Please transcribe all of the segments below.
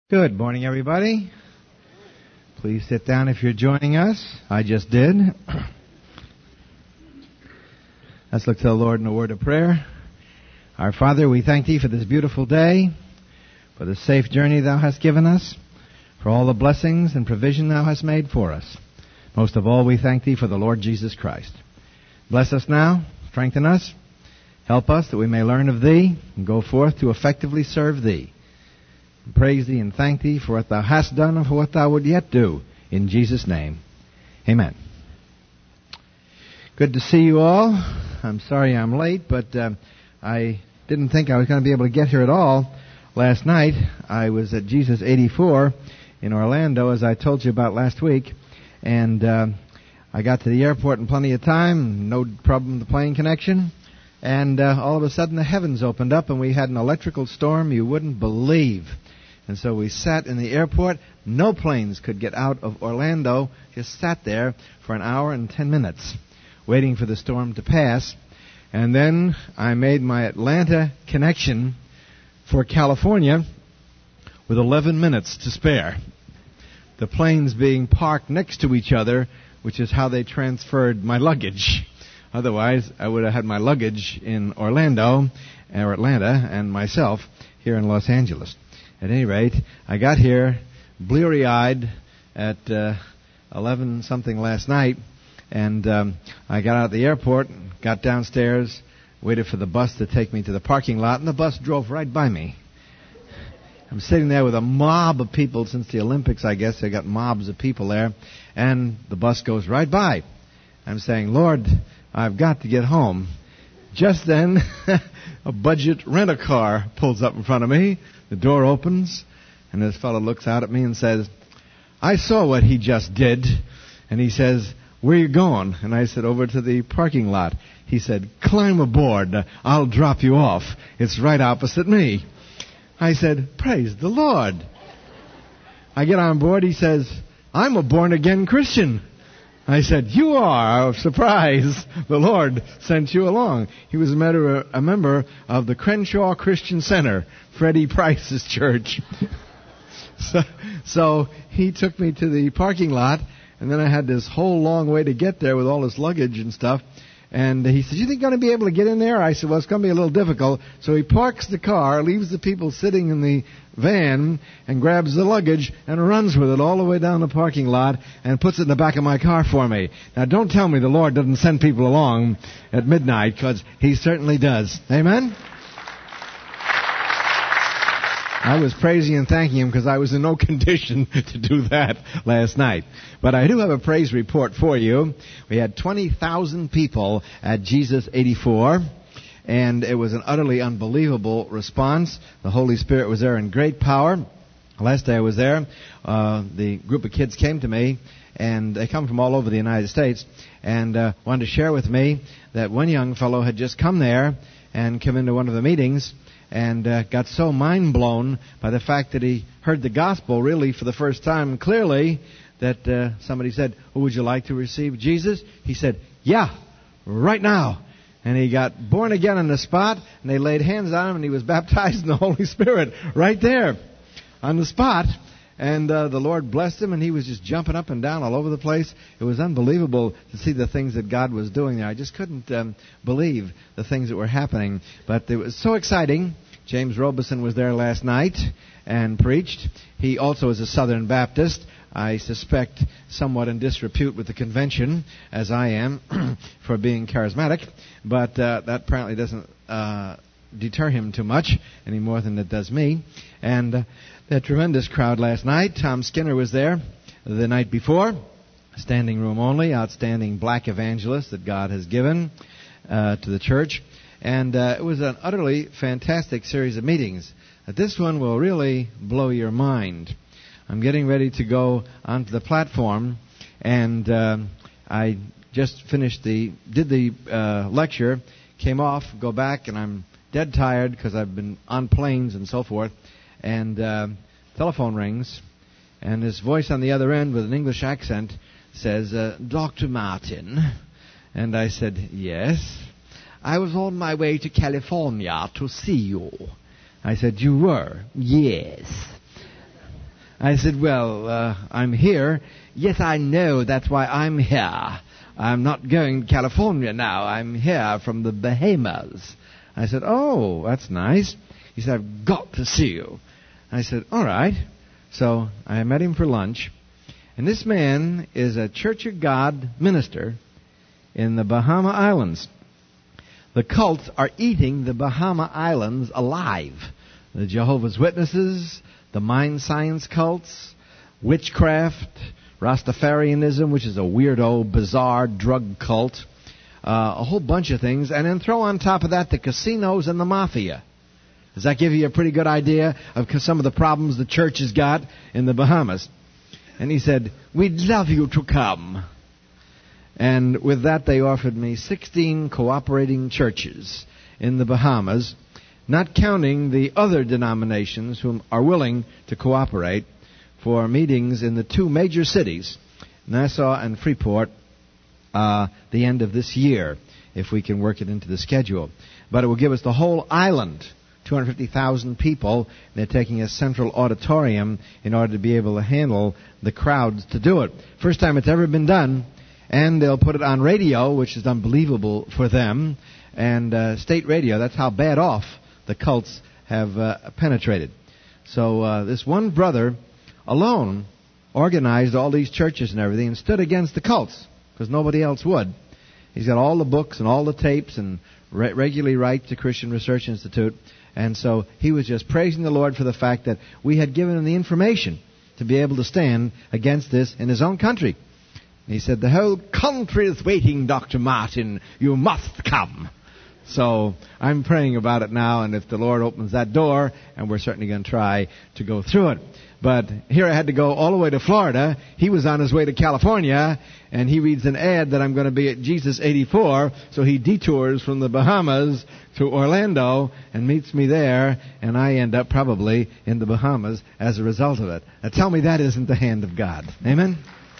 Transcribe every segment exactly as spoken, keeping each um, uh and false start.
Good morning, everybody. Please sit down if you're joining us. I just did. Let's look to the Lord in a word of prayer. Our Father, we thank Thee for this beautiful day, for the safe journey Thou hast given us, for all the blessings and provision Thou hast made for us. Most of all, we thank Thee for the Lord Jesus Christ. Bless us now, strengthen us, help us that we may learn of Thee and go forth to effectively serve Thee. Praise Thee and thank Thee for what Thou hast done and for what Thou would yet do. In Jesus' name, amen. Good to see you all. I'm sorry I'm late, but uh, I didn't think I was going to be able to get here at all. Last night, I was at Jesus eighty-four in Orlando, as I told you about last week, and uh, I got to the airport in plenty of time, no problem with the plane connection, and uh, all of a sudden the heavens opened up and we had an electrical storm you wouldn't believe. And so we sat in the airport. No planes could get out of Orlando. Just sat there for an hour and ten minutes waiting for the storm to pass. And then I made my Atlanta connection for California with eleven minutes to spare. The planes being parked next to each other, which is how they transferred my luggage. Otherwise, I would have had my luggage in Orlando or Atlanta and myself here in Los Angeles. At any rate, I got here bleary-eyed at uh, eleven something last night, and um, I got out of the airport, got downstairs, waited for the bus to take me to the parking lot, and the bus drove right by me. I'm sitting there with a mob of people since the Olympics, I guess. They got mobs of people there, and the bus goes right by. I'm saying, Lord, I've got to get home. Just then, a budget rent-a-car pulls up in front of me. The door opens, and this fellow looks out at me and says, I saw what he just did. And he says, where are you going? And I said, over to the parking lot. He said, climb aboard. I'll drop you off. It's right opposite me. I said, praise the Lord. I get on board. He says, I'm a born-again Christian. I said, you are. Surprise. The Lord sent you along. He was a member, a member of the Crenshaw Christian Center, Freddie Price's church. so, so he took me to the parking lot, and then I had this whole long way to get there with all this luggage and stuff. And he said, you think you're going to be able to get in there? I said, well, it's going to be a little difficult. So he parks the car, leaves the people sitting in the van, and grabs the luggage and runs with it all the way down the parking lot and puts it in the back of my car for me. Now, don't tell me the Lord doesn't send people along at midnight, because He certainly does. Amen? I was praising and thanking Him because I was in no condition to do that last night. But I do have a praise report for you. We had twenty thousand people at Jesus eighty-four, and it was an utterly unbelievable response. The Holy Spirit was there in great power. Last day I was there, uh, the group of kids came to me, and they come from all over the United States, and uh, wanted to share with me that one young fellow had just come there and come into one of the meetings, and uh, got so mind-blown by the fact that he heard the gospel really for the first time clearly that uh, somebody said, oh, would you like to receive Jesus? He said, yeah, right now. And he got born again on the spot, and they laid hands on him, and he was baptized in the Holy Spirit right there on the spot. And uh, the Lord blessed him, and he was just jumping up and down all over the place. It was unbelievable to see the things that God was doing there. I just couldn't um, believe the things that were happening. But it was so exciting. James Robeson was there last night and preached. He also is a Southern Baptist. I suspect somewhat in disrepute with the convention, as I am, for being charismatic. But uh, that apparently doesn't uh, deter him too much any more than it does me. And uh, that tremendous crowd last night. Tom Skinner was there the night before. Standing room only. Outstanding black evangelist that God has given uh, to the church. And uh, it was an utterly fantastic series of meetings. Uh, this one will really blow your mind. I'm getting ready to go onto the platform, and uh, I just finished the, did the uh, lecture, came off, go back, and I'm dead tired because I've been on planes and so forth, and uh, telephone rings, and this voice on the other end with an English accent says, uh, Doctor Martin. And I said, yes. I was on my way to California to see you. I said, you were? Yes. I said, well, uh, I'm here. Yes, I know. That's why I'm here. I'm not going to California now. I'm here from the Bahamas. I said, oh, that's nice. He said, I've got to see you. I said, all right. So I met him for lunch. And this man is a Church of God minister in the Bahama Islands. The cults are eating the Bahama Islands alive. The Jehovah's Witnesses, the mind science cults, witchcraft, Rastafarianism, which is a weirdo, bizarre drug cult, uh, a whole bunch of things. And then throw on top of that the casinos and the mafia. Does that give you a pretty good idea of some of the problems the church has got in the Bahamas? And he said, we'd love you to come. And with that, they offered me sixteen cooperating churches in the Bahamas, not counting the other denominations who are willing to cooperate for meetings in the two major cities, Nassau and Freeport, uh, the end of this year, if we can work it into the schedule. But it will give us the whole island, two hundred fifty thousand people. They're taking a central auditorium in order to be able to handle the crowds to do it. First time it's ever been done. And they'll put it on radio, which is unbelievable for them, and uh, state radio. That's how bad off the cults have uh, penetrated. So uh, this one brother alone organized all these churches and everything and stood against the cults because nobody else would. He's got all the books and all the tapes and re- regularly writes to Christian Research Institute. And so he was just praising the Lord for the fact that we had given him the information to be able to stand against this in his own country. He said, the whole country is waiting, Doctor Martin. You must come. So I'm praying about it now, and if the Lord opens that door, and we're certainly going to try to go through it. But here I had to go all the way to Florida. He was on his way to California, and he reads an ad that I'm going to be at Jesus eighty-four, so he detours from the Bahamas to Orlando and meets me there, and I end up probably in the Bahamas as a result of it. Now tell me that isn't the hand of God. Amen?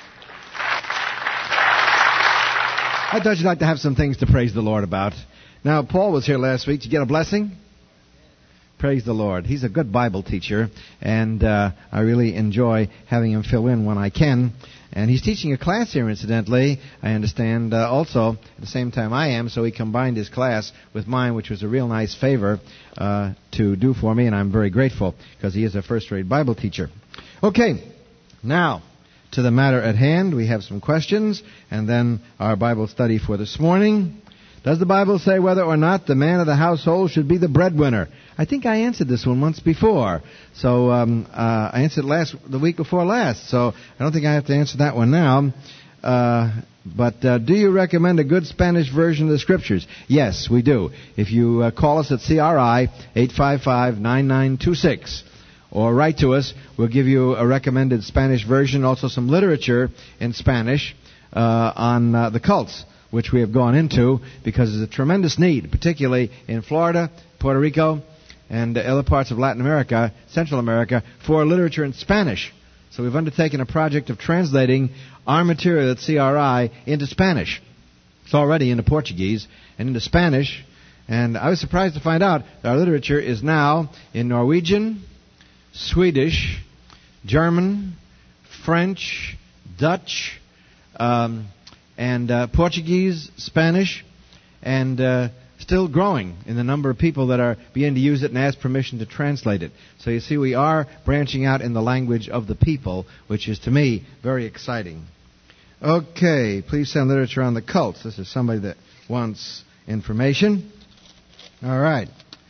I thought you'd like to have some things to praise the Lord about. Now, Paul was here last week. Did you get a blessing? Praise the Lord. He's a good Bible teacher, and uh, I really enjoy having him fill in when I can. And he's teaching a class here, incidentally, I understand, uh, also at the same time I am, so he combined his class with mine, which was a real nice favor uh, to do for me, and I'm very grateful because he is a first-rate Bible teacher. Okay, now, to the matter at hand, we have some questions, and then our Bible study for this morning. Does the Bible say whether or not the man of the household should be the breadwinner? I think I answered this one once before. So um, uh, I answered last the week before last, so I don't think I have to answer that one now. Uh, but uh, do you recommend a good Spanish version of the Scriptures? Yes, we do. If you uh, call us at C R I eight five five, nine nine two six. Or write to us. We'll give you a recommended Spanish version, also some literature in Spanish uh, on uh, the cults, which we have gone into because there's a tremendous need, particularly in Florida, Puerto Rico, and other parts of Latin America, Central America, for literature in Spanish. So we've undertaken a project of translating our material at C R I into Spanish. It's already into Portuguese and into Spanish. And I was surprised to find out that our literature is now in Norwegian, Swedish, German, French, Dutch, um, and uh, Portuguese, Spanish, and uh, still growing in the number of people that are beginning to use it and ask permission to translate it. So you see, we are branching out in the language of the people, which is, to me, very exciting. Okay, please send literature on the cults. This is somebody that wants information. All right.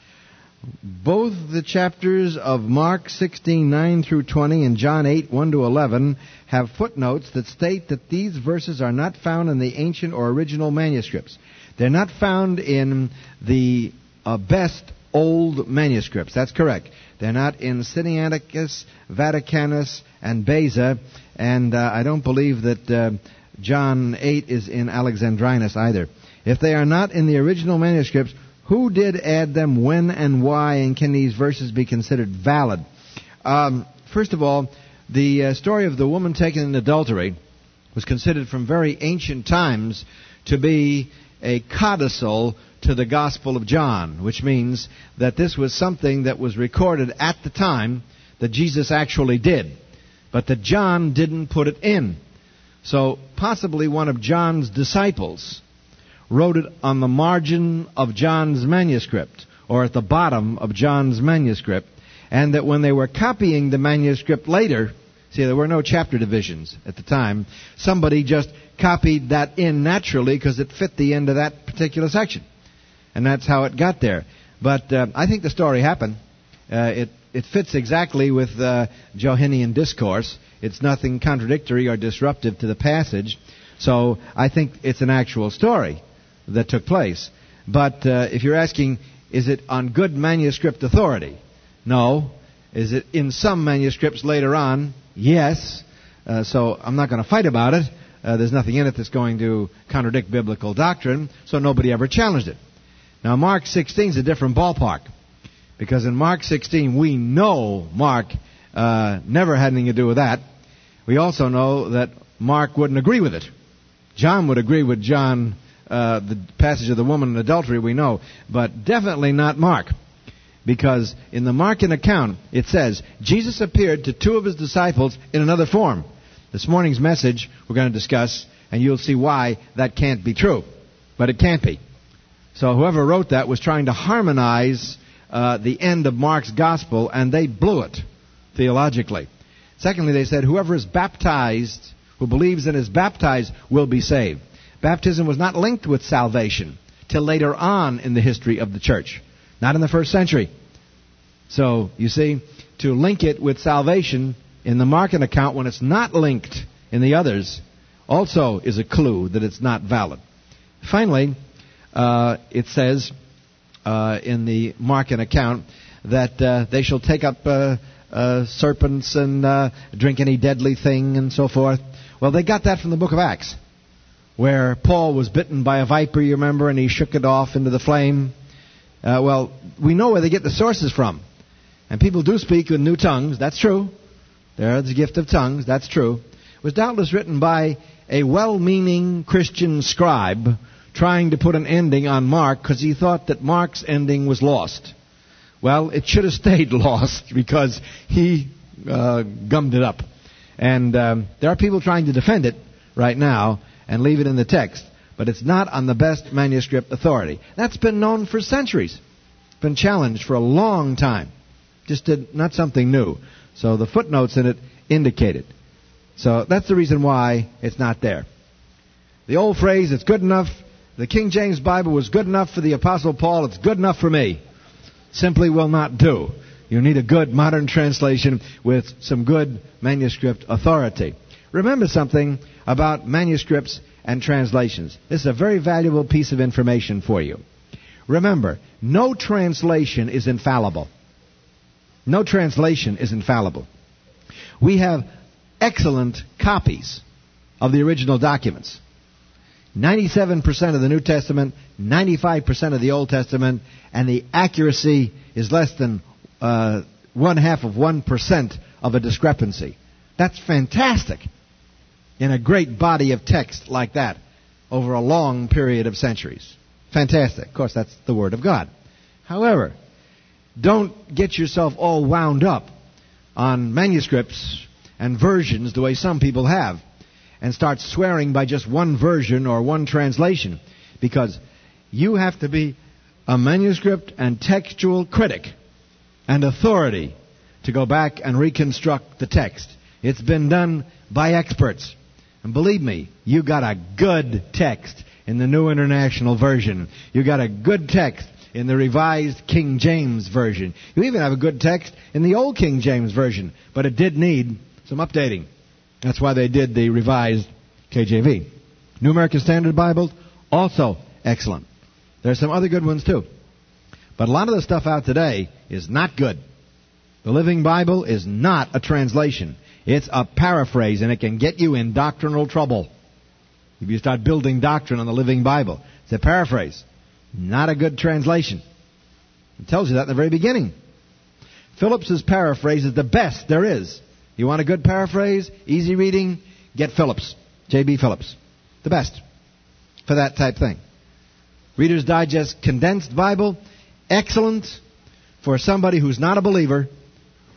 Both the chapters of Mark sixteen, nine through twenty and John eight, one to eleven have footnotes that state that these verses are not found in the ancient or original manuscripts. They're not found in the uh, best old manuscripts. That's correct. They're not in Sinaiticus, Vaticanus, and Beza, and uh, I don't believe that uh, John eight is in Alexandrinus either. If they are not in the original manuscripts, who did add them, when and why, and can these verses be considered valid? Um, first of all, the uh, story of the woman taken in adultery was considered from very ancient times to be a codicil to the Gospel of John, which means that this was something that was recorded at the time that Jesus actually did. but that John didn't put it in. So possibly one of John's disciples wrote it on the margin of John's manuscript, or at the bottom of John's manuscript, and that when they were copying the manuscript later, see, there were no chapter divisions at the time, somebody just copied that in naturally because it fit the end of that particular section. And that's how it got there. But uh, I think the story happened. Uh, it, it fits exactly with uh, Johannine discourse. It's nothing contradictory or disruptive to the passage. So I think it's an actual story that took place. But uh, if you're asking, is it on good manuscript authority? No. Is it in some manuscripts later on? Yes. Uh, so I'm not going to fight about it. Uh, there's nothing in it that's going to contradict biblical doctrine, so nobody ever challenged it. Now, Mark sixteen is a different ballpark, because in Mark sixteen, we know Mark uh, never had anything to do with that. We also know that Mark wouldn't agree with it. John would agree with John, uh, the passage of the woman in adultery, we know, but definitely not Mark. Because in the Markan account, it says, Jesus appeared to two of his disciples in another form. This morning's message we're going to discuss, and you'll see why that can't be true. But it can't be. So whoever wrote that was trying to harmonize uh, the end of Mark's gospel, and they blew it theologically. Secondly, they said, whoever is baptized, who believes and is baptized, will be saved. Baptism was not linked with salvation till later on in the history of the church. Not in the first century. So, you see, to link it with salvation in the Markan account when it's not linked in the others also is a clue that it's not valid. Finally, uh, it says uh, in the Markan account that uh, they shall take up uh, uh, serpents and uh, drink any deadly thing and so forth. Well, they got that from the book of Acts, where Paul was bitten by a viper, you remember, and he shook it off into the flame. Uh, well, we know where they get the sources from. And people do speak with new tongues. That's true. There's the gift of tongues. That's true. It was doubtless written by a well-meaning Christian scribe trying to put an ending on Mark because he thought that Mark's ending was lost. Well, it should have stayed lost because he uh, gummed it up. And um, there are people trying to defend it right now and leave it in the text. But it's not on the best manuscript authority. That's been known for centuries. It's been challenged for a long time. Just did, not something new. So the footnotes in it indicate it. So that's the reason why it's not there. The old phrase, it's good enough, the King James Bible was good enough for the Apostle Paul, it's good enough for me, simply will not do. You need a good modern translation with some good manuscript authority. Remember something about manuscripts and translations. This is a very valuable piece of information for you. Remember, no translation is infallible. No translation is infallible. We have excellent copies of the original documents. ninety-seven percent of the New Testament, ninety-five percent of the Old Testament, and the accuracy is less than uh, one half of one percent of a discrepancy. That's fantastic in a great body of text like that over a long period of centuries. Fantastic. Of course, that's the Word of God. However, don't get yourself all wound up on manuscripts and versions the way some people have and start swearing by just one version or one translation, because you have to be a manuscript and textual critic and authority to go back and reconstruct the text. It's been done by experts. And believe me, you got a good text in the New International Version. You got a good text in the Revised King James Version. You even have a good text in the Old King James Version, but it did need some updating. That's why they did the Revised K J V. New American Standard Bible, also excellent. There's some other good ones too. But a lot of the stuff out today is not good. The Living Bible is not a translation. It's a paraphrase, and it can get you in doctrinal trouble if you start building doctrine on the Living Bible. It's a paraphrase, not a good translation. It tells you that in the very beginning. Phillips's paraphrase is the best there is. You want a good paraphrase, easy reading, get Phillips, J B Phillips. The best for that type thing. Reader's Digest Condensed Bible, excellent for somebody who's not a believer,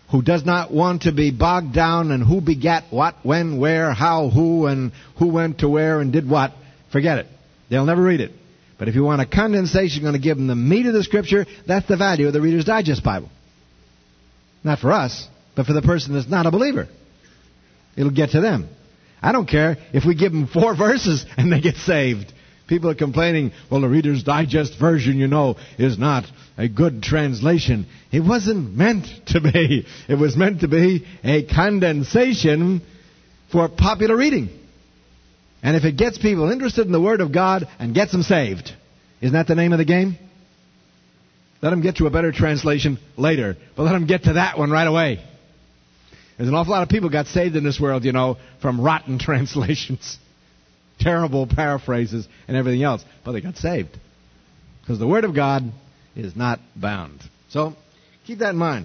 who does not want to be bogged down in who begat what, when, where, how, who, and who went to where and did what, forget it. They'll never read it. But if you want a condensation going to give them the meat of the Scripture, that's the value of the Reader's Digest Bible. Not for us, but for the person that's not a believer. It'll get to them. I don't care if we give them four verses and they get saved. People are complaining, well, the Reader's Digest version, you know, is not a good translation. It wasn't meant to be. It was meant to be a condensation for popular reading. And if it gets people interested in the Word of God and gets them saved, isn't that the name of the game? Let them get to a better translation later, but let them get to that one right away. There's an awful lot of people got saved in this world, you know, from rotten translations, terrible paraphrases, and everything else. But they got saved because the Word of God is not bound. So keep that in mind.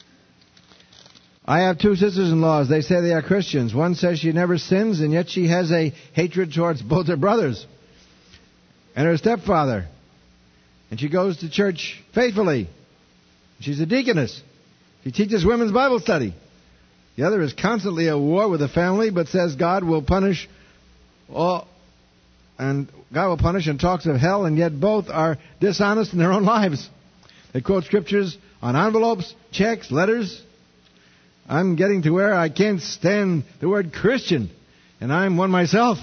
I have two sisters-in-laws. They say they are Christians. One says she never sins, and yet she has a hatred towards both her brothers and her stepfather. And she goes to church faithfully. She's a deaconess. She teaches women's Bible study. The other is constantly at war with the family, but says God will punish all, and God will punish and talks of hell, and yet both are dishonest in their own lives. They quote scriptures on envelopes, checks, letters. I'm getting to where I can't stand the word Christian, and I'm one myself.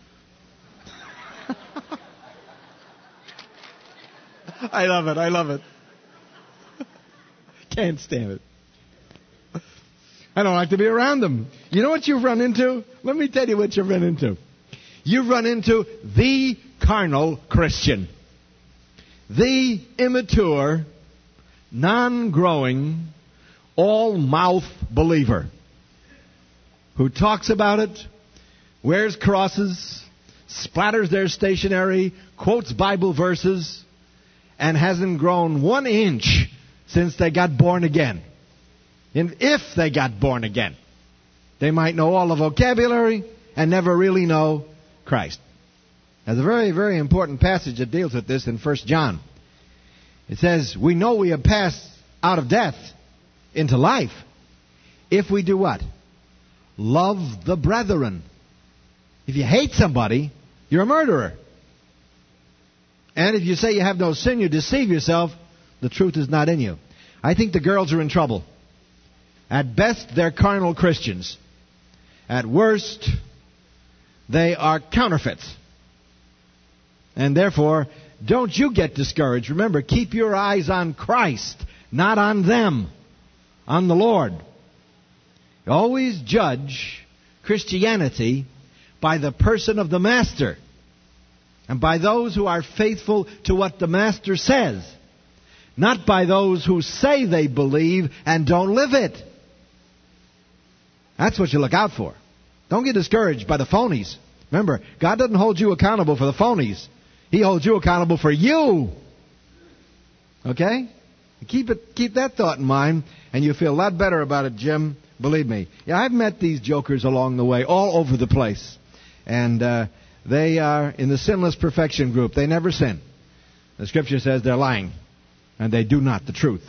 I love it. I love it. Can't stand it. I don't like to be around them. You know what you've run into? Let me tell you what you've run into. You've run into the carnal Christian. The immature, non-growing, all-mouth believer who talks about it, wears crosses, splatters their stationery, quotes Bible verses, and hasn't grown one inch since they got born again. And if they got born again, they might know all the vocabulary and never really know Christ. There's a very, very important passage that deals with this in First John. It says, we know we have passed out of death into life if we do what? Love the brethren. If you hate somebody, you're a murderer. And if you say you have no sin, you deceive yourself, the truth is not in you. I think the girls are in trouble. At best, they're carnal Christians. At worst, they are counterfeits. And therefore, don't you get discouraged. Remember, keep your eyes on Christ, not on them, on the Lord. Always judge Christianity by the person of the Master and by those who are faithful to what the Master says, not by those who say they believe and don't live it. That's what you look out for. Don't get discouraged by the phonies. Remember, God doesn't hold you accountable for the phonies. He holds you accountable for you. Okay? Keep it, keep that thought in mind, and you'll feel a lot better about it, Jim. Believe me. Yeah, I've met these jokers along the way, all over the place. And uh, they are in the sinless perfection group. They never sin. The Scripture says they're lying, and they do not the truth.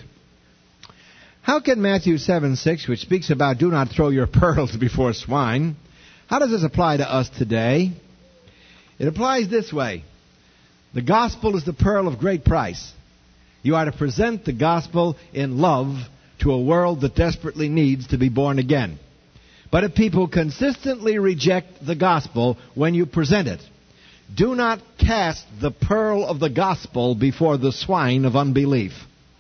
How can Matthew seven six, which speaks about do not throw your pearls before swine, how does this apply to us today? It applies this way. The gospel is the pearl of great price. You are to present the gospel in love to a world that desperately needs to be born again. But if people consistently reject the gospel when you present it, do not cast the pearl of the gospel before the swine of unbelief.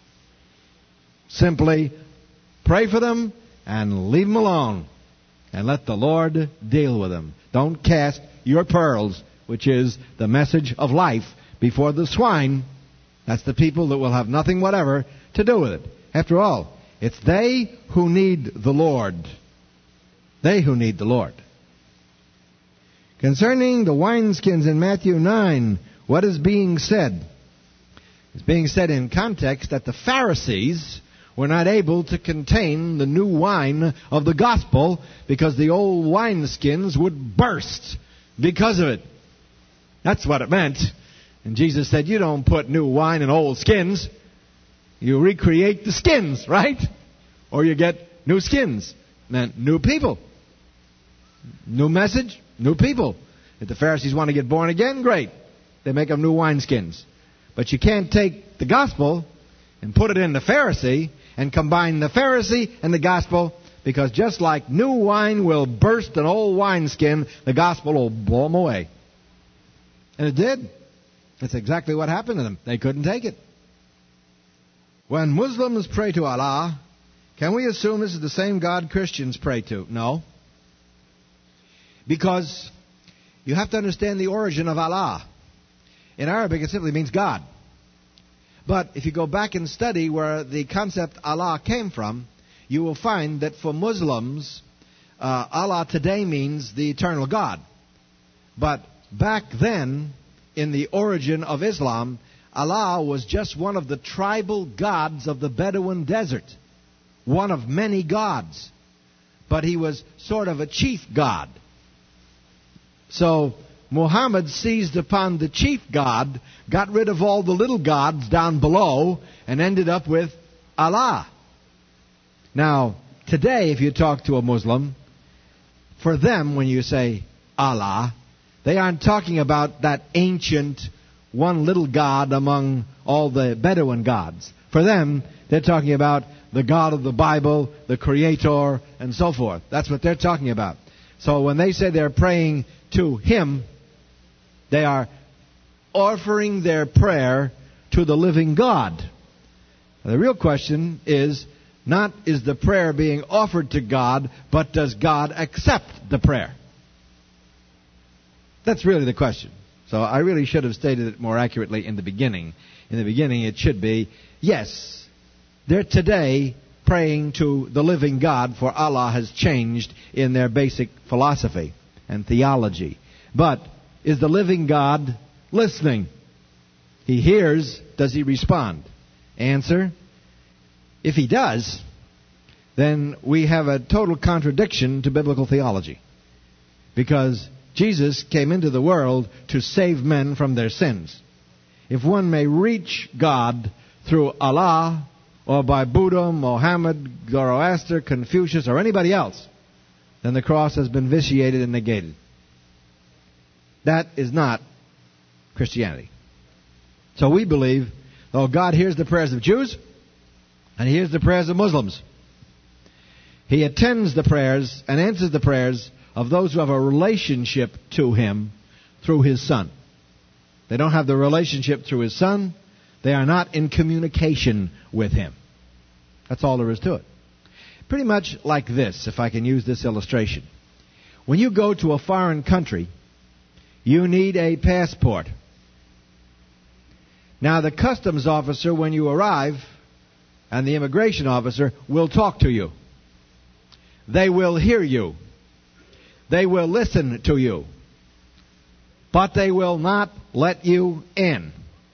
Simply pray for them and leave them alone and let the Lord deal with them. Don't cast your pearls, which is the message of life, before the swine. That's the people that will have nothing whatever to do with it. After all, it's they who need the Lord. They who need the Lord. Concerning the wineskins in Matthew nine, what is being said? It's being said in context that the Pharisees were not able to contain the new wine of the gospel because the old wineskins would burst because of it. That's what it meant. And Jesus said, you don't put new wine in old skins. You recreate the skins, right? Or you get new skins meant new people. New message, new people. If the Pharisees want to get born again, great. They make them new wineskins. But you can't take the gospel and put it in the Pharisee and combine the Pharisee and the gospel, because just like new wine will burst an old wineskin, the gospel will blow them away. And it did. That's exactly what happened to them. They couldn't take it. When Muslims pray to Allah, can we assume this is the same God Christians pray to? No. Because you have to understand the origin of Allah. In Arabic, it simply means God. But if you go back and study where the concept Allah came from, you will find that for Muslims, uh, Allah today means the eternal God. But back then, in the origin of Islam, Allah was just one of the tribal gods of the Bedouin desert. One of many gods. But he was sort of a chief god. So Muhammad seized upon the chief god, got rid of all the little gods down below, and ended up with Allah. Now, today, if you talk to a Muslim, for them, when you say Allah, they aren't talking about that ancient one little god among all the Bedouin gods. For them, they're talking about the God of the Bible, the Creator, and so forth. That's what they're talking about. So when they say they're praying to Him, they are offering their prayer to the living God. Now, the real question is not is the prayer being offered to God, but does God accept the prayer? That's really the question. So I really should have stated it more accurately in the beginning. In the beginning it should be, yes, they're today praying to the living God, for Allah has changed in their basic philosophy and theology. But is the living God listening? He hears. Does He respond? Answer: if He does, then we have a total contradiction to biblical theology. Because Jesus came into the world to save men from their sins. If one may reach God through Allah or by Buddha, Mohammed, Zoroaster, Confucius, or anybody else, then the cross has been vitiated and negated. That is not Christianity. So we believe, though God hears the prayers of Jews and He hears the prayers of Muslims, He attends the prayers and answers the prayers of those who have a relationship to Him through His Son. They don't have the relationship through His Son. They are not in communication with Him. That's all there is to it. Pretty much like this, if I can use this illustration. When you go to a foreign country, you need a passport. Now, the customs officer, when you arrive, and the immigration officer will talk to you. They will hear you. They will listen to you. But they will not let you in.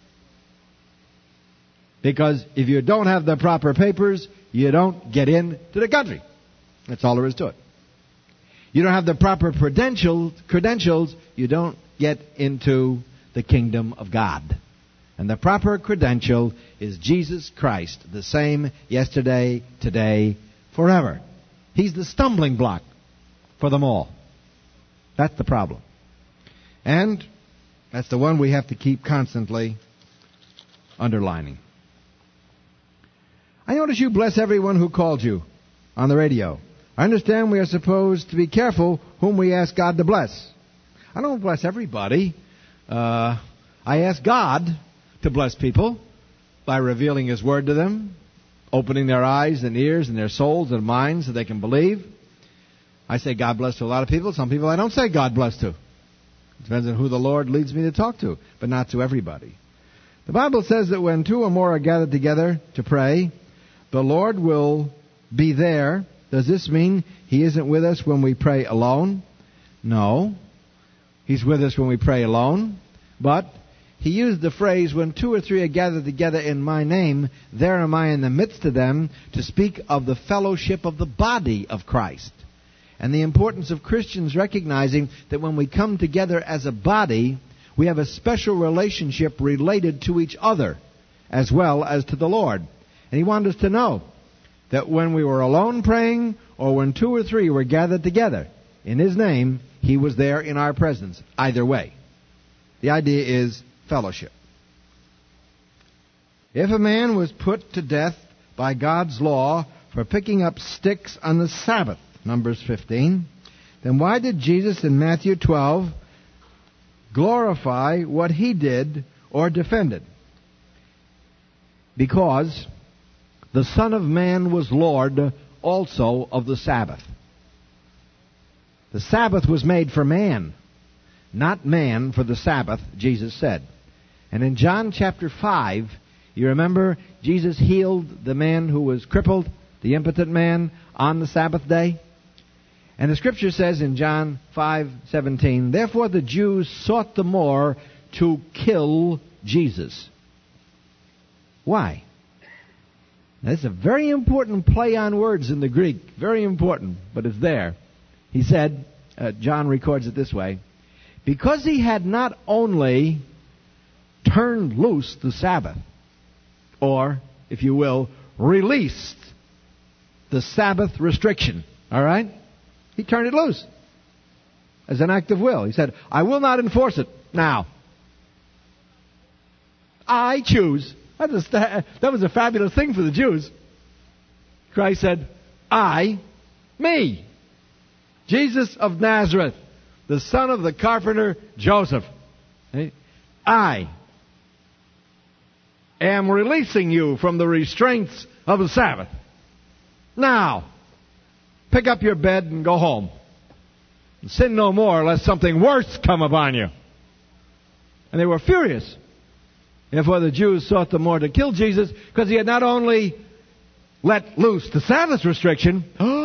Because if you don't have the proper papers, you don't get into the country. That's all there is to it. You don't have the proper credentials, credentials, you don't get into the kingdom of God. And the proper credential is Jesus Christ, the same yesterday, today, forever. He's the stumbling block for them all. That's the problem. And that's the one we have to keep constantly underlining. I notice you bless everyone who called you on the radio. I understand we are supposed to be careful whom we ask God to bless. I don't bless everybody. Uh, I ask God to bless people by revealing His Word to them, opening their eyes and ears and their souls and minds so they can believe. I say God bless to a lot of people. Some people I don't say God bless to. It depends on who the Lord leads me to talk to, but not to everybody. The Bible says that when two or more are gathered together to pray, the Lord will be there. Does this mean He isn't with us when we pray alone? No. He's with us when we pray alone. But He used the phrase, when two or three are gathered together in my name, there am I in the midst of them, to speak of the fellowship of the body of Christ. And the importance of Christians recognizing that when we come together as a body, we have a special relationship related to each other as well as to the Lord. And He wanted us to know that when we were alone praying, or when two or three were gathered together in His name, He was there in our presence. Either way. The idea is fellowship. If a man was put to death by God's law for picking up sticks on the Sabbath, Numbers fifteen, then why did Jesus in Matthew twelve glorify what He did or defended? Because the Son of Man was Lord also of the Sabbath. The Sabbath was made for man, not man for the Sabbath, Jesus said. And in John chapter five, you remember Jesus healed the man who was crippled, the impotent man, on the Sabbath day? And the Scripture says in John five seventeen, therefore the Jews sought the more to kill Jesus. Why? Now, this is a very important play on words in the Greek. Very important, but it's there. He said, uh, John records it this way, because He had not only turned loose the Sabbath, or, if you will, released the Sabbath restriction. All right? He turned it loose as an act of will. He said, I will not enforce it now. I choose. That was a, that was a fabulous thing for the Jews. Christ said, I, me, Jesus of Nazareth, the son of the carpenter Joseph, I am releasing you from the restraints of the Sabbath. Now, pick up your bed and go home. And sin no more, lest something worse come upon you. And they were furious. Therefore the Jews sought the more to kill Jesus, because He had not only let loose the Sabbath restriction,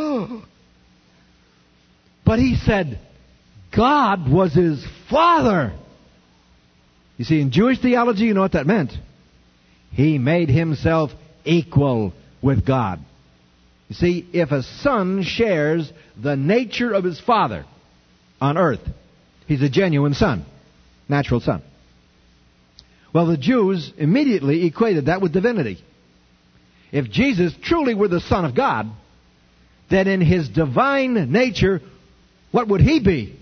but He said God was His Father. You see, in Jewish theology, you know what that meant. He made Himself equal with God. You see, if a son shares the nature of his father on earth, he's a genuine son, natural son. Well, the Jews immediately equated that with divinity. If Jesus truly were the Son of God, then in His divine nature, what would He be?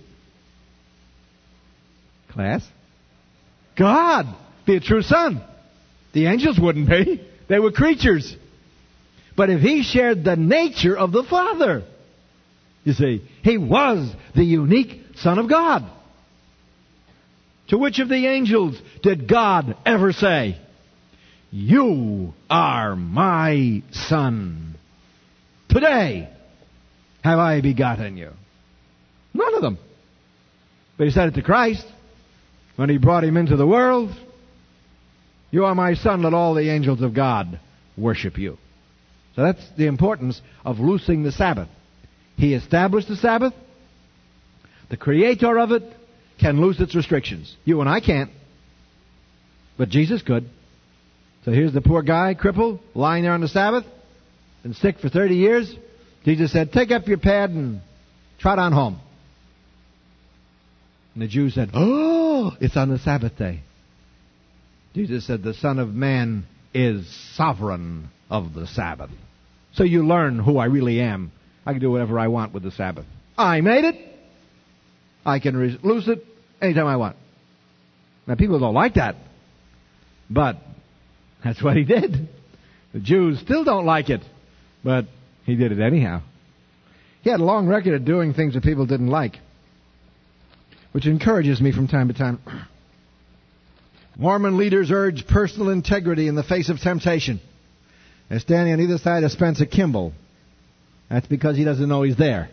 Class? God. Be a true Son. The angels wouldn't be. They were creatures. But if He shared the nature of the Father, you see, He was the unique Son of God. To which of the angels did God ever say, you are my Son. Today have I begotten you. None of them. But He said it to Christ when He brought Him into the world. You are my Son, let all the angels of God worship you. So that's the importance of loosing the Sabbath. He established the Sabbath. The Creator of it can loose its restrictions. You and I can't. But Jesus could. So here's the poor guy, crippled, lying there on the Sabbath, been sick for thirty years. Jesus said, take up your pad and trot on home. And the Jews said, oh, it's on the Sabbath day. Jesus said, the Son of Man is sovereign of the Sabbath. So you learn who I really am. I can do whatever I want with the Sabbath. I made it. I can re- loose it anytime I want. Now, people don't like that. But that's what He did. The Jews still don't like it. But He did it anyhow. He had a long record of doing things that people didn't like, which encourages me from time to time. Mormon leaders urge personal integrity in the face of temptation. They're standing on either side of Spencer Kimball. That's because he doesn't know he's there.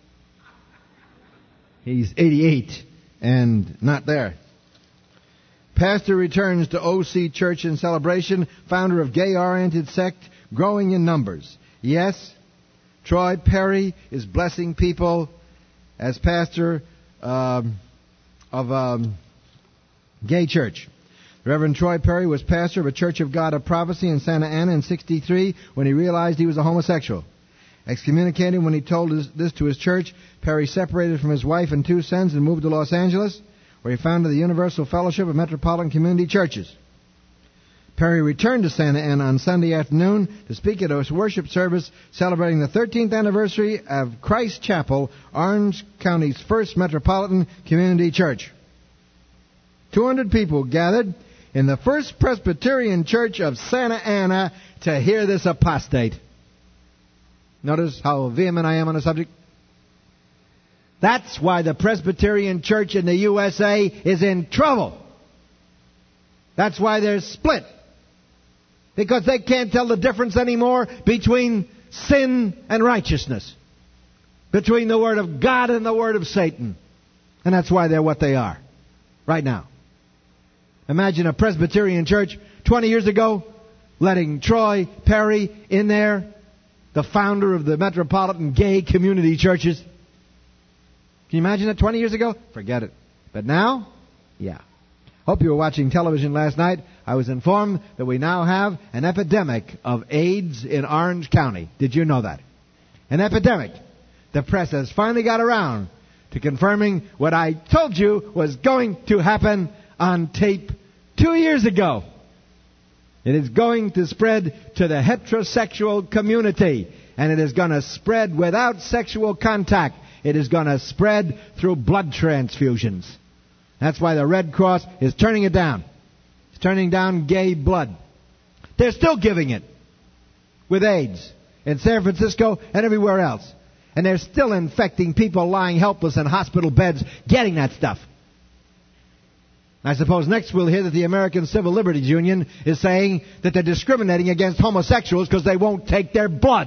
He's eighty-eight and not there. Pastor returns to O C Church in celebration, founder of gay-oriented sect, growing in numbers. Yes, Troy Perry is blessing people as pastor um, of a gay church. Reverend Troy Perry was pastor of a Church of God of Prophecy in Santa Ana in sixty-three when he realized he was a homosexual. Excommunicated when he told his, this to his church, Perry separated from his wife and two sons and moved to Los Angeles, where he founded the Universal Fellowship of Metropolitan Community Churches. Perry returned to Santa Ana on Sunday afternoon to speak at a worship service celebrating the thirteenth anniversary of Christ Chapel, Orange County's first metropolitan community church. two hundred people gathered in the First Presbyterian Church of Santa Ana to hear this apostate. Notice how vehement I am on the subject? That's why the Presbyterian Church in the U S A is in trouble. That's why they're split. Because they can't tell the difference anymore between sin and righteousness. Between the Word of God and the Word of Satan. And that's why they're what they are. Right now. Imagine a Presbyterian church twenty years ago letting Troy Perry in there, the founder of the Metropolitan Gay Community Churches. Can you imagine that twenty years ago? Forget it. But now? Yeah. Hope you were watching television last night. I was informed that we now have an epidemic of AIDS in Orange County. Did you know that? An epidemic. The press has finally got around to confirming what I told you was going to happen on tape two years ago. It is going to spread to the heterosexual community, and it is going to spread without sexual contact. It is going to spread through blood transfusions. That's why the Red Cross is turning it down. It's turning down gay blood. They're still giving it with AIDS in San Francisco and everywhere else. And they're still infecting people lying helpless in hospital beds getting that stuff. I suppose next we'll hear that the American Civil Liberties Union is saying that they're discriminating against homosexuals because they won't take their blood.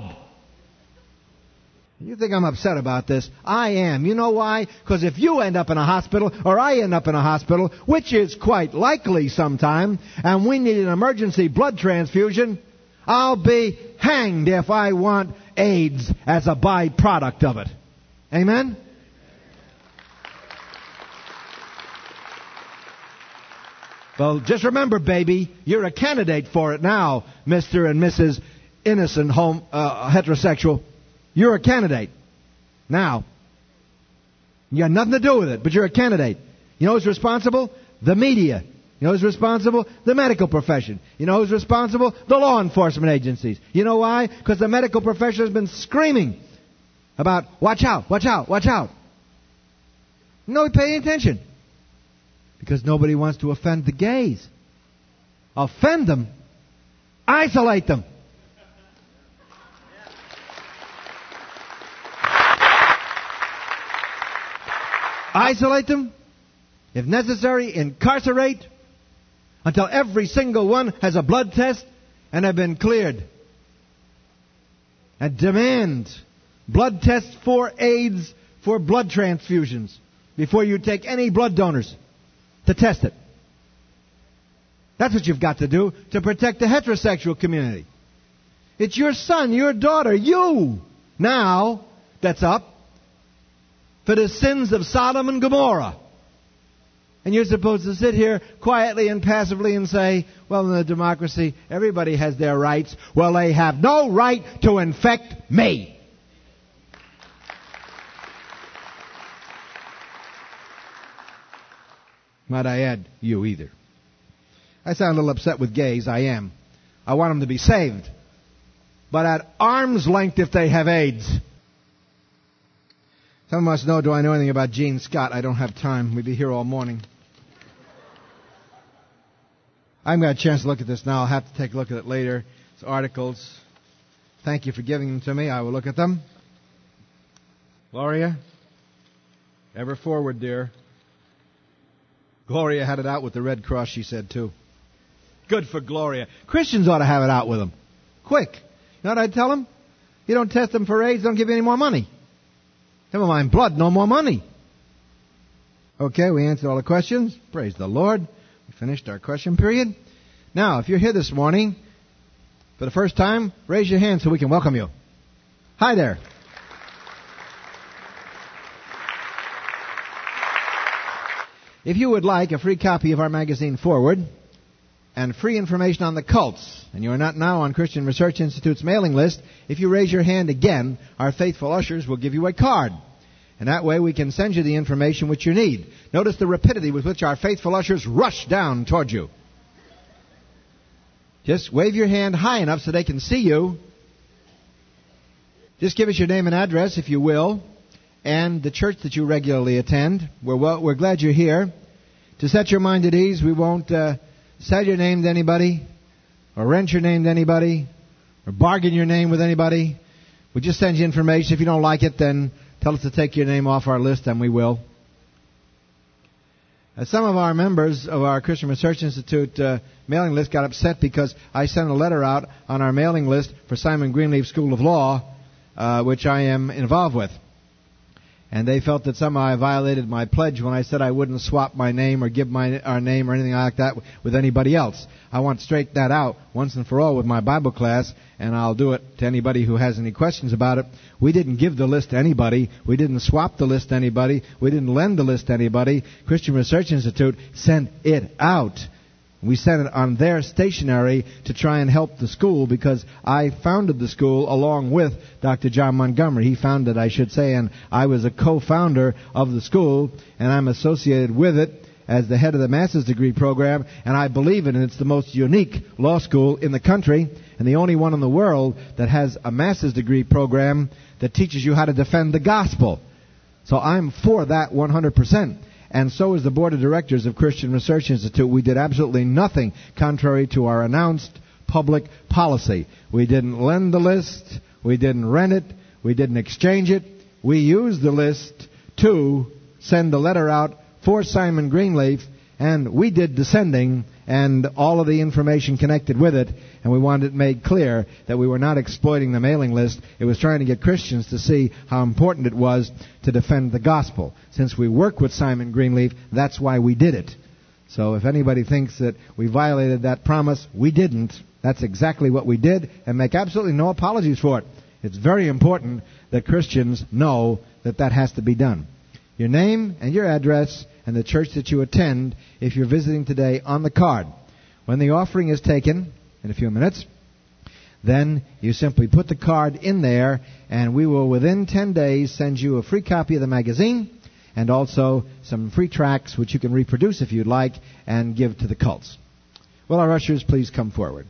You think I'm upset about this? I am. You know why? Because if you end up in a hospital, or I end up in a hospital, which is quite likely sometime, and we need an emergency blood transfusion, I'll be hanged if I want AIDS as a byproduct of it. Amen? Well, just remember, baby, you're a candidate for it now, Mister and Missus Innocent home uh, heterosexual. You're a candidate. Now, you got nothing to do with it, but you're a candidate. You know who's responsible? The media. You know who's responsible? The medical profession. You know who's responsible? The law enforcement agencies. You know why? Because the medical profession has been screaming about, watch out, watch out, watch out. Nobody paying attention. Because nobody wants to offend the gays. Offend them? Isolate them. Isolate them, if necessary, incarcerate, until every single one has a blood test and have been cleared. And demand blood tests for AIDS for blood transfusions before you take any blood donors to test it. That's what you've got to do to protect the heterosexual community. It's your son, your daughter, you, now, that's up for the sins of Sodom and Gomorrah. And you're supposed to sit here quietly and passively and say, well, in a democracy, everybody has their rights. Well, they have no right to infect me. Might I add, you either. I sound a little upset with gays. I am. I want them to be saved. But at arm's length if they have AIDS. Some of us know, do I know anything about Gene Scott? I don't have time. We'd be here all morning. I haven't got a chance to look at this now. I'll have to take a look at it later. It's articles. Thank you for giving them to me. I will look at them. Gloria, ever forward, dear. Gloria had it out with the Red Cross, she said, too. Good for Gloria. Christians ought to have it out with them. Quick. You know what I'd tell them? You don't test them for AIDS, don't give you any more money. Never mind blood, no more money. Okay, we answered all the questions. Praise the Lord. We finished our question period. Now, if you're here this morning for the first time, raise your hand so we can welcome you. Hi there. If you would like a free copy of our magazine Forward and free information on the cults, and you are not now on Christian Research Institute's mailing list, if you raise your hand again, our faithful ushers will give you a card. And that way we can send you the information which you need. Notice the rapidity with which our faithful ushers rush down toward you. Just wave your hand high enough so they can see you. Just give us your name and address, if you will, and the church that you regularly attend. We're well, we're glad you're here. To set your mind at ease, we won't uh, sell your name to anybody, or rent your name to anybody, or bargain your name with anybody. We'll just send you information. If you don't like it, then tell us to take your name off our list, and we will. Uh, some of our members of our Christian Research Institute uh, mailing list got upset because I sent a letter out on our mailing list for Simon Greenleaf School of Law, uh, which I am involved with. And they felt that somehow I violated my pledge when I said I wouldn't swap my name or give my our name or anything like that with anybody else. I want to straighten that out once and for all with my Bible class, and I'll do it to anybody who has any questions about it. We didn't give the list to anybody. We didn't swap the list to anybody. We didn't lend the list to anybody. Christian Research Institute sent it out. We sent it on their stationery to try and help the school because I founded the school along with Doctor John Montgomery. He founded, I should say, and I was a co-founder of the school, and I'm associated with it as the head of the master's degree program, and I believe in it. It's the most unique law school in the country and the only one in the world that has a master's degree program that teaches you how to defend the gospel. So I'm for that one hundred percent. And so is the Board of Directors of Christian Research Institute. We did absolutely nothing contrary to our announced public policy. We didn't lend the list. We didn't rent it. We didn't exchange it. We used the list to send the letter out for Simon Greenleaf, and we did the sending and all of the information connected with it, and we wanted it made clear that we were not exploiting the mailing list. It was trying to get Christians to see how important it was to defend the gospel. Since we work with Simon Greenleaf, that's why we did it. So if anybody thinks that we violated that promise, we didn't. That's exactly what we did, and make absolutely no apologies for it. It's very important that Christians know that that has to be done. Your name and your address and the church that you attend if you're visiting today on the card. When the offering is taken in a few minutes, then you simply put the card in there, and we will within ten days send you a free copy of the magazine and also some free tracts which you can reproduce if you'd like and give to the cults. Will our ushers please come forward?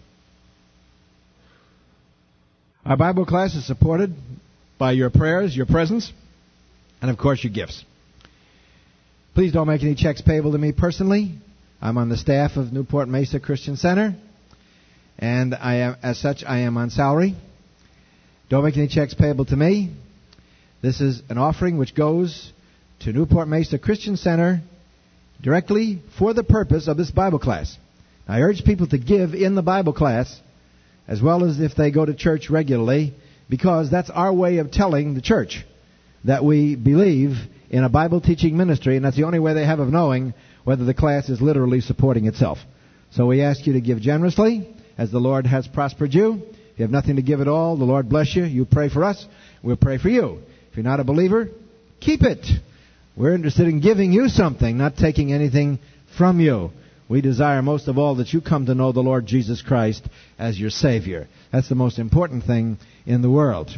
Our Bible class is supported by your prayers, your presence, and of course your gifts. Please don't make any checks payable to me personally. I'm on the staff of Newport Mesa Christian Center, and I am, as such, I am on salary. Don't make any checks payable to me. This is an offering which goes to Newport Mesa Christian Center directly for the purpose of this Bible class. I urge people to give in the Bible class as well as if they go to church regularly, because that's our way of telling the church that we believe in a Bible teaching ministry, and that's the only way they have of knowing whether the class is literally supporting itself. So we ask you to give generously as the Lord has prospered you. If you have nothing to give at all, the Lord bless you. You pray for us, we'll pray for you. If you're not a believer, keep it. We're interested in giving you something, not taking anything from you. We desire most of all that you come to know the Lord Jesus Christ as your Savior. That's the most important thing in the world.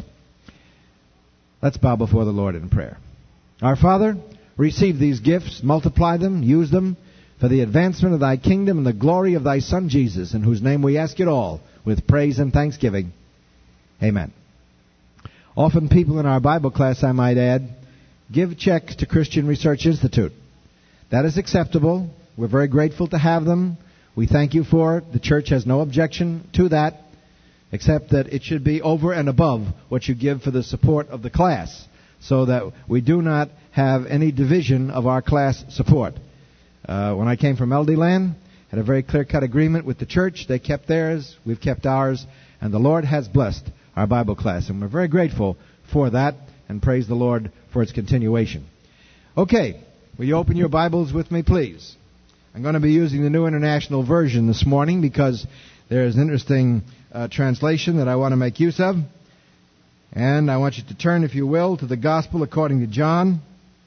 Let's bow before the Lord in prayer. Our Father, receive these gifts, multiply them, use them for the advancement of thy kingdom and the glory of thy Son Jesus, in whose name we ask it all with praise and thanksgiving. Amen. Often people in our Bible class, I might add, give checks to Christian Research Institute. That is acceptable. We're very grateful to have them. We thank you for it. The church has no objection to that, except that it should be over and above what you give for the support of the class, so that we do not have any division of our class support. Uh, when I came from L D Land, had a very clear-cut agreement with the church. They kept theirs, we've kept ours, and the Lord has blessed our Bible class, and we're very grateful for that, and praise the Lord for its continuation. Okay, will you open your Bibles with me, please? I'm going to be using the New International Version this morning because there is an interesting uh, translation that I want to make use of. And I want you to turn, if you will, to the Gospel according to John.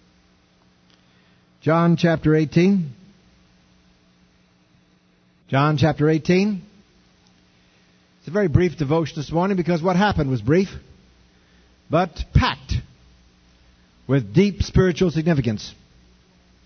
John chapter eighteen. John chapter eighteen. It's a very brief devotion this morning because what happened was brief, but packed with deep spiritual significance.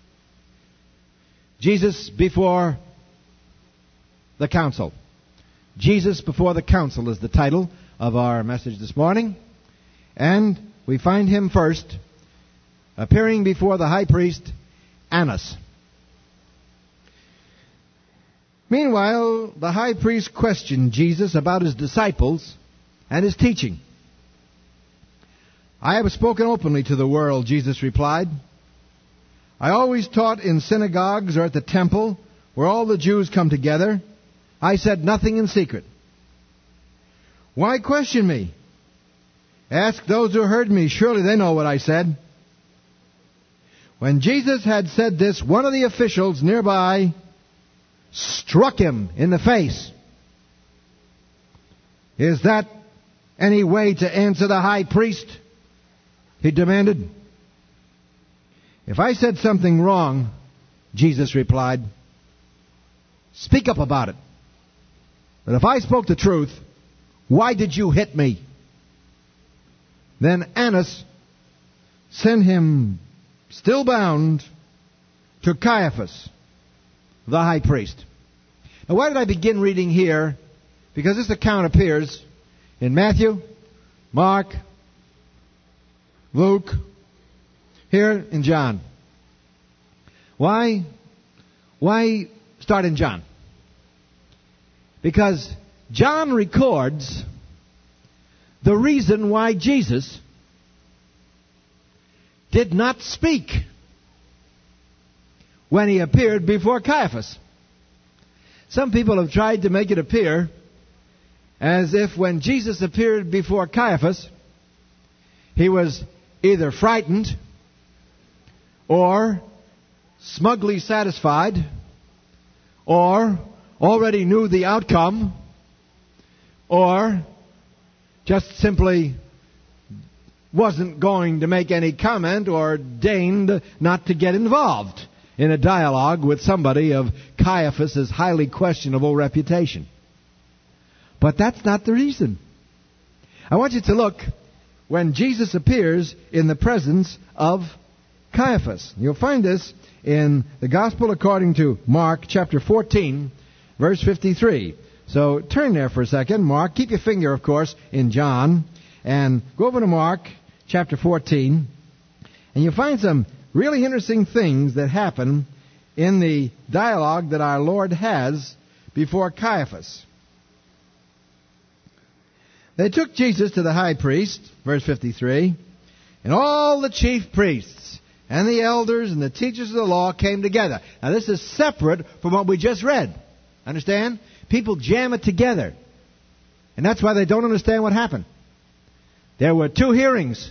Jesus before the council. Jesus Before the Council is the title of our message this morning. And we find him first appearing before the high priest Annas. Meanwhile, the high priest questioned Jesus about his disciples and his teaching. "I have spoken openly to the world," Jesus replied. "I always taught in synagogues or at the temple where all the Jews come together. I said nothing in secret. Why question me? Ask those who heard me. Surely they know what I said." When Jesus had said this, one of the officials nearby struck him in the face. "Is that any way to answer the high priest?" he demanded. "If I said something wrong," Jesus replied, "speak up about it. But if I spoke the truth, why did you hit me?" Then Annas sent him, still bound, to Caiaphas, the high priest. Now, why did I begin reading here? Because this account appears in Matthew, Mark, Luke, here in John. Why? Why start in John? Because John records the reason why Jesus did not speak when he appeared before Caiaphas. Some people have tried to make it appear as if when Jesus appeared before Caiaphas, he was either frightened or smugly satisfied or already knew the outcome or just simply wasn't going to make any comment or deigned not to get involved in a dialogue with somebody of Caiaphas' highly questionable reputation. But that's not the reason. I want you to look when Jesus appears in the presence of Caiaphas. You'll find this in the Gospel according to Mark chapter fourteen, verse fifty-three. So turn there for a second. Mark, keep your finger, of course, in John, and go over to Mark chapter fourteen, and you'll find some really interesting things that happen in the dialogue that our Lord has before Caiaphas. They took Jesus to the high priest, verse fifty-three, and all the chief priests and the elders and the teachers of the law came together. Now this is separate from what we just read. Understand? People jam it together. And that's why they don't understand what happened. There were two hearings.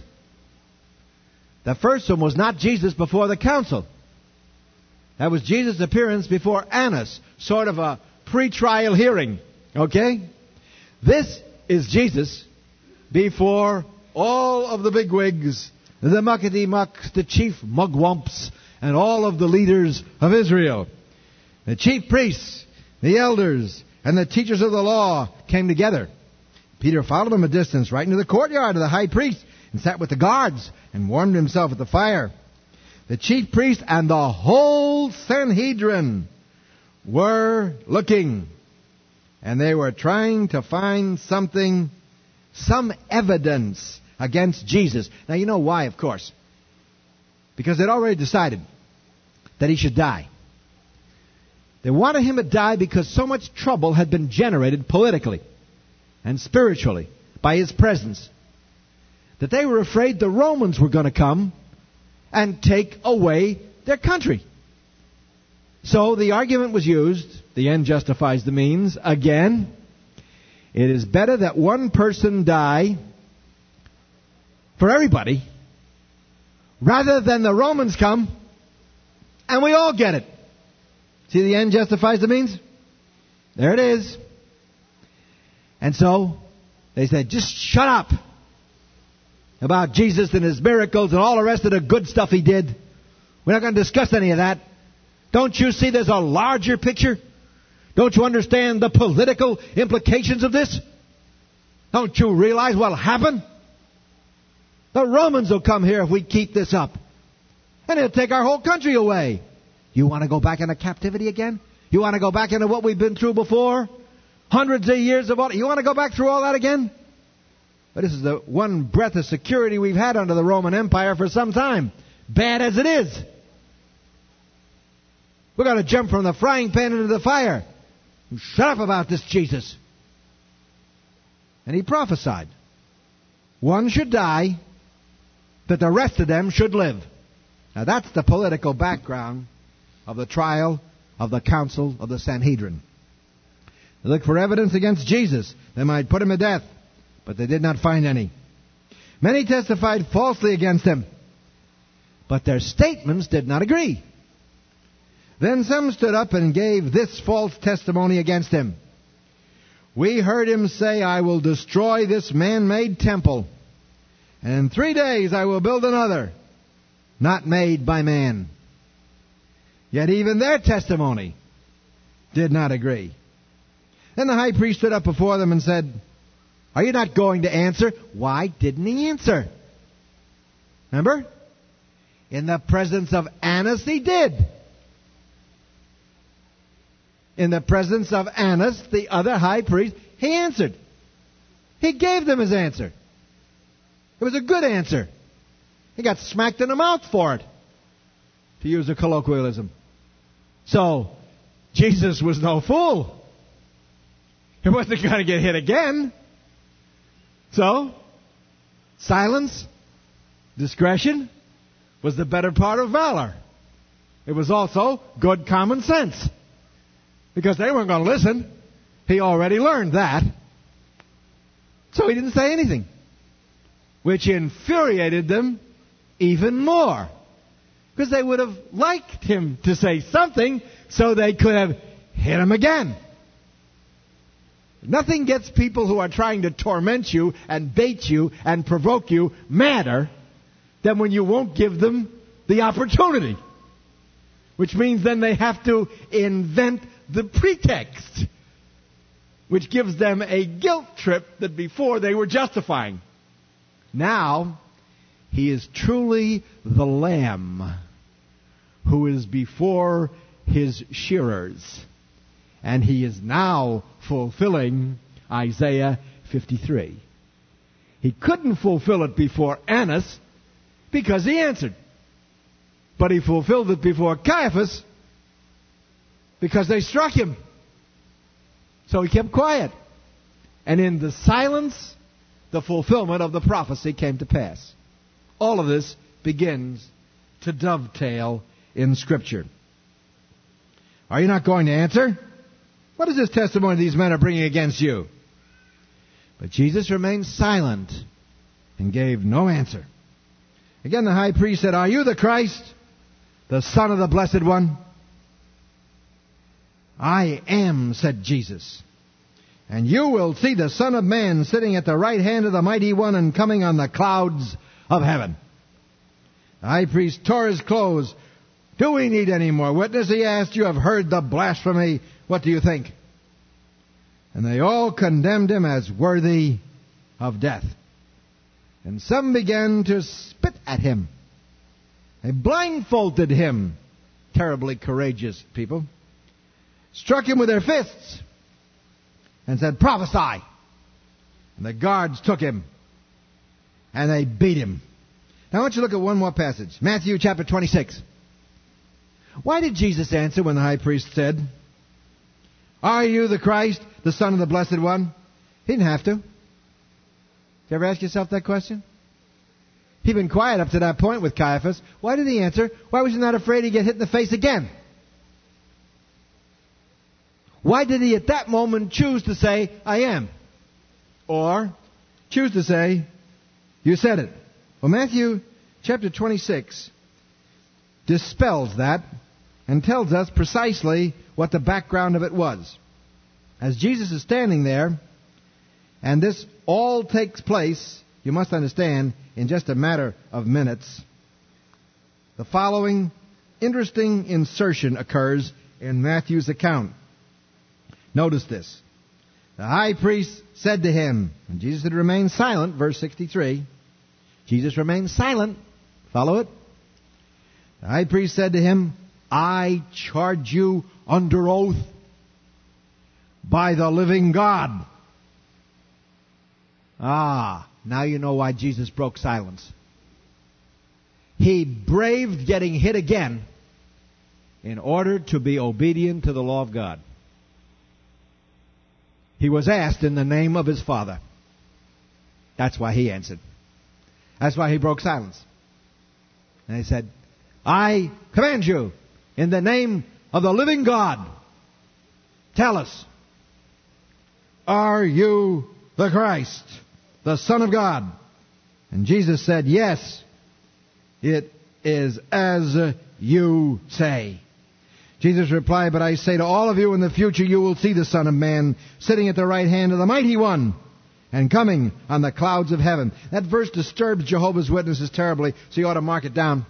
The first one was not Jesus before the council. That was Jesus' appearance before Annas, sort of a pre-trial hearing. Okay? This is Jesus before all of the bigwigs, the muckety-mucks, the chief mugwumps, and all of the leaders of Israel. The chief priests, the elders, and the teachers of the law came together. Peter followed them a distance right into the courtyard of the high priest and sat with the guards and warmed himself at the fire. The chief priest and the whole Sanhedrin were looking, and they were trying to find something, some evidence against Jesus. Now you know why, of course. Because they'd already decided that he should die. They wanted him to die because so much trouble had been generated politically and spiritually by his presence that they were afraid the Romans were going to come and take away their country. So the argument was used, the end justifies the means, again. It is better that one person die for everybody rather than the Romans come and we all get it. See, the end justifies the means? There it is. And so they said, just shut up about Jesus and his miracles and all the rest of the good stuff he did. We're not going to discuss any of that. Don't you see there's a larger picture? Don't you understand the political implications of this? Don't you realize what will happen? The Romans will come here if we keep this up. And they'll take our whole country away. You want to go back into captivity again? You want to go back into what we've been through before? Hundreds of years of all. You want to go back through all that again? But this is the one breath of security we've had under the Roman Empire for some time. Bad as it is. We're going to jump from the frying pan into the fire. Shut up about this Jesus. And he prophesied. One should die, that the rest of them should live. Now that's the political background of the trial of the council of the Sanhedrin. They looked for evidence against Jesus. They might put him to death, but they did not find any. Many testified falsely against him, but their statements did not agree. Then some stood up and gave this false testimony against him. We heard him say, I will destroy this man-made temple, and in three days I will build another, not made by man. Yet even their testimony did not agree. Then the high priest stood up before them and said, are you not going to answer? Why didn't he answer? Remember? In the presence of Annas, he did. In the presence of Annas, the other high priest, he answered. He gave them his answer. It was a good answer. He got smacked in the mouth for it, to use a colloquialism. So, Jesus was no fool. He wasn't going to get hit again. So, silence, discretion was the better part of valor. It was also good common sense. Because they weren't going to listen. He already learned that. So he didn't say anything. Which infuriated them even more. Because they would have liked him to say something so they could have hit him again. Nothing gets people who are trying to torment you and bait you and provoke you madder than when you won't give them the opportunity. Which means then they have to invent the pretext, which gives them a guilt trip that before they were justifying. Now, he is truly the lamb who is before his shearers. And he is now fulfilling Isaiah fifty-three. He couldn't fulfill it before Annas because he answered. But he fulfilled it before Caiaphas because they struck him. So he kept quiet. And in the silence, the fulfillment of the prophecy came to pass. All of this begins to dovetail in Scripture. Are you not going to answer? What is this testimony these men are bringing against you? But Jesus remained silent and gave no answer. Again the high priest said, are you the Christ, the Son of the Blessed One? I am, said Jesus. And you will see the Son of Man sitting at the right hand of the Mighty One and coming on the clouds of heaven. The high priest tore his clothes. Do we need any more witness? He asked. You have heard the blasphemy. What do you think? And they all condemned him as worthy of death. And some began to spit at him. They blindfolded him. Terribly courageous people. Struck him with their fists and said, prophesy. And the guards took him and they beat him. Now I want you to look at one more passage. Matthew chapter twenty-six. Why did Jesus answer when the high priest said, are you the Christ, the Son of the Blessed One? He didn't have to. Did you ever ask yourself that question? He'd been quiet up to that point with Caiaphas. Why did he answer? Why was he not afraid he'd get hit in the face again? Why did he at that moment choose to say, I am? Or choose to say, you said it? Well, Matthew chapter twenty-six dispels that and tells us precisely what the background of it was. As Jesus is standing there, and this all takes place, you must understand, in just a matter of minutes, the following interesting insertion occurs in Matthew's account. Notice this. The high priest said to him, and Jesus had remained silent, verse sixty-three. Jesus remained silent. Follow it? The high priest said to him, I charge you under oath by the living God. Ah, now you know why Jesus broke silence. He braved getting hit again in order to be obedient to the law of God. He was asked in the name of his Father. That's why he answered. That's why he broke silence. And he said, I command you in the name of the living God, tell us, are you the Christ, the Son of God? And Jesus said, yes, it is as you say. Jesus replied, but I say to all of you, in the future you will see the Son of Man sitting at the right hand of the Mighty One and coming on the clouds of heaven. That verse disturbs Jehovah's Witnesses terribly, so you ought to mark it down.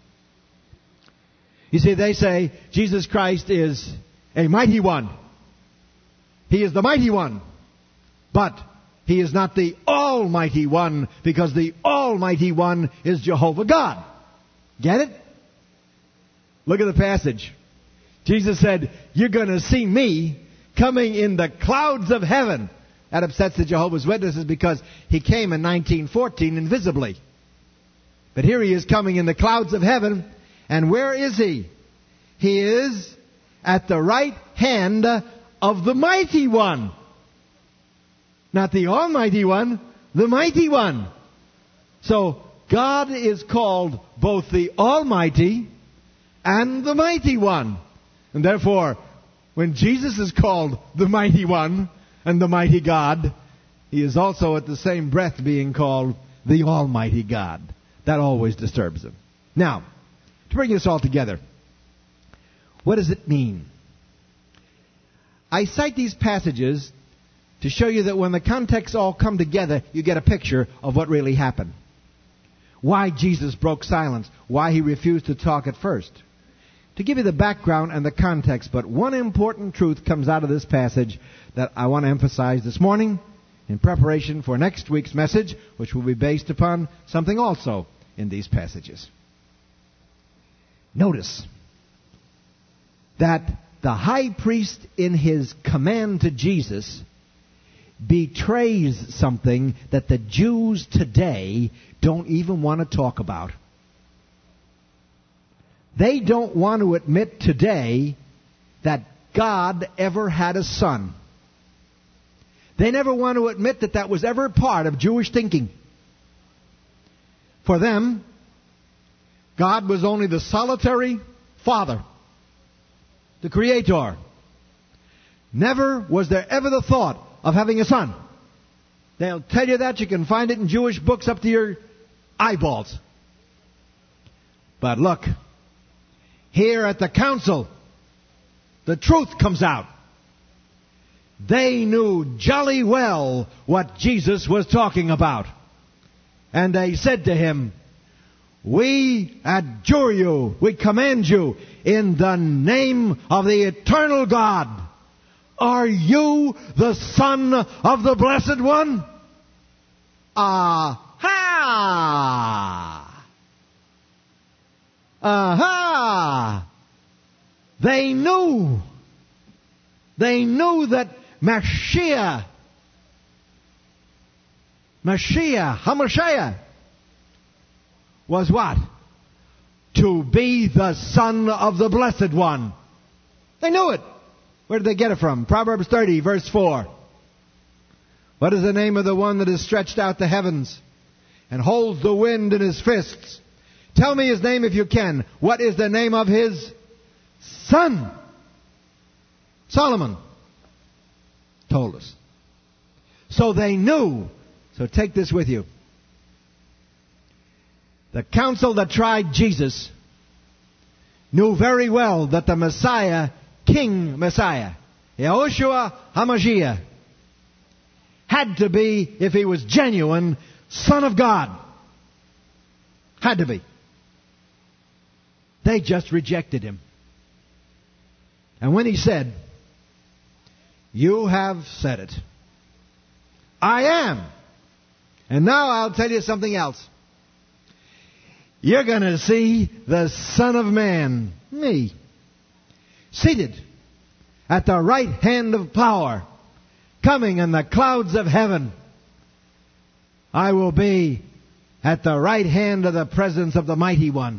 You see, they say Jesus Christ is a mighty one. He is the mighty one. But he is not the almighty one, because the almighty one is Jehovah God. Get it? Look at the passage. Jesus said, you're going to see me coming in the clouds of heaven. That upsets the Jehovah's Witnesses because he came in nineteen fourteen invisibly. But here he is coming in the clouds of heaven. And where is he? He is at the right hand of the mighty one. Not the almighty one, the mighty one. So God is called both the almighty and the mighty one. And therefore, when Jesus is called the mighty one and the mighty God, he is also at the same breath being called the almighty God. That always disturbs him. Now, to bring this all together, what does it mean? I cite these passages to show you that when the contexts all come together, you get a picture of what really happened. Why Jesus broke silence. Why he refused to talk at first. To give you the background and the context, but one important truth comes out of this passage that I want to emphasize this morning in preparation for next week's message, which will be based upon something also in these passages. Notice that the high priest in his command to Jesus betrays something that the Jews today don't even want to talk about. They don't want to admit today that God ever had a son. They never want to admit that that was ever part of Jewish thinking. For them, God was only the solitary Father, the Creator. Never was there ever the thought of having a son. They'll tell you that. You can find it in Jewish books up to your eyeballs. But look, here at the council, the truth comes out. They knew jolly well what Jesus was talking about. And they said to him, we adjure you, we command you, in the name of the eternal God, are you the Son of the Blessed One? Aha! Aha! They knew. They knew that Mashiach, Mashiach, HaMashiach, was what? To be the Son of the Blessed One. They knew it. Where did they get it from? Proverbs thirty, verse four. What is the name of the one that has stretched out the heavens and holds the wind in his fists? Tell me his name if you can. What is the name of his son? Solomon told us. So they knew. So take this with you. The council that tried Jesus knew very well that the Messiah, King Messiah, Yahushua HaMashiach, had to be, if he was genuine, Son of God. Had to be. They just rejected him. And when he said, you have said it. I am. And now I'll tell you something else. You're going to see the Son of Man, me, seated at the right hand of power, coming in the clouds of heaven. I will be at the right hand of the presence of the Mighty One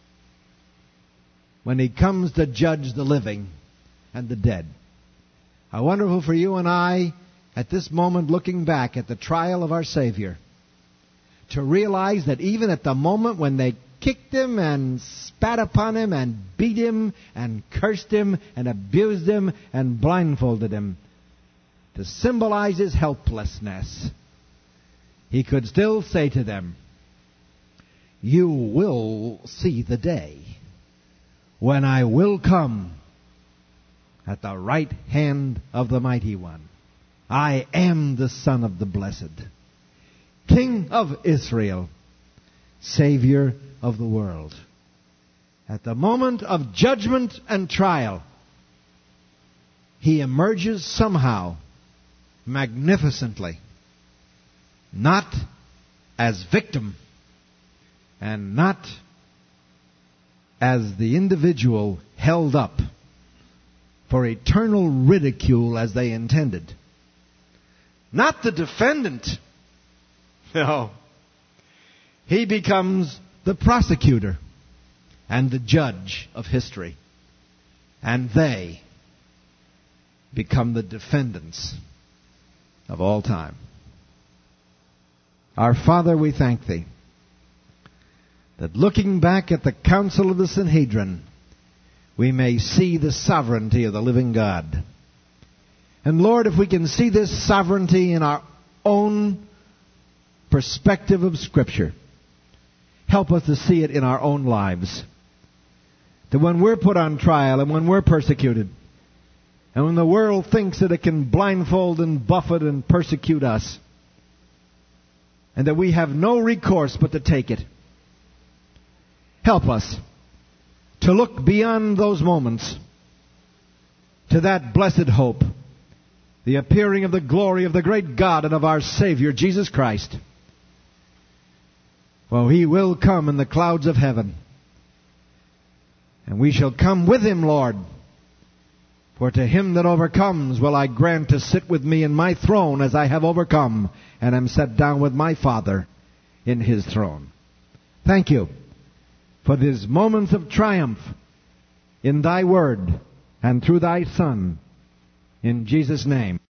when He comes to judge the living and the dead. How wonderful for you and I, at this moment, looking back at the trial of our Savior, to realize that even at the moment when they kicked Him and spat upon Him and beat Him and cursed Him and abused Him and blindfolded Him, to symbolize His helplessness, He could still say to them, you will see the day when I will come at the right hand of the Mighty One. I am the Son of the Blessed, King of Israel, Savior of the world. At the moment of judgment and trial, He emerges somehow magnificently, not as victim and not as the individual held up for eternal ridicule as they intended. Not the defendant. No. He becomes the prosecutor and the judge of history. And they become the defendants of all time. Our Father, we thank Thee that looking back at the council of the Sanhedrin, we may see the sovereignty of the living God. And Lord, if we can see this sovereignty in our own perspective of Scripture, help us to see it in our own lives. That when we're put on trial and when we're persecuted, and when the world thinks that it can blindfold and buffet and persecute us, and that we have no recourse but to take it, help us to look beyond those moments to that blessed hope, the appearing of the glory of the great God and of our Savior, Jesus Christ. For He will come in the clouds of heaven, and we shall come with Him, Lord. For to him that overcomes will I grant to sit with me in my throne as I have overcome, and am set down with my Father in His throne. Thank You for these moments of triumph in Thy Word and through Thy Son. In Jesus' name.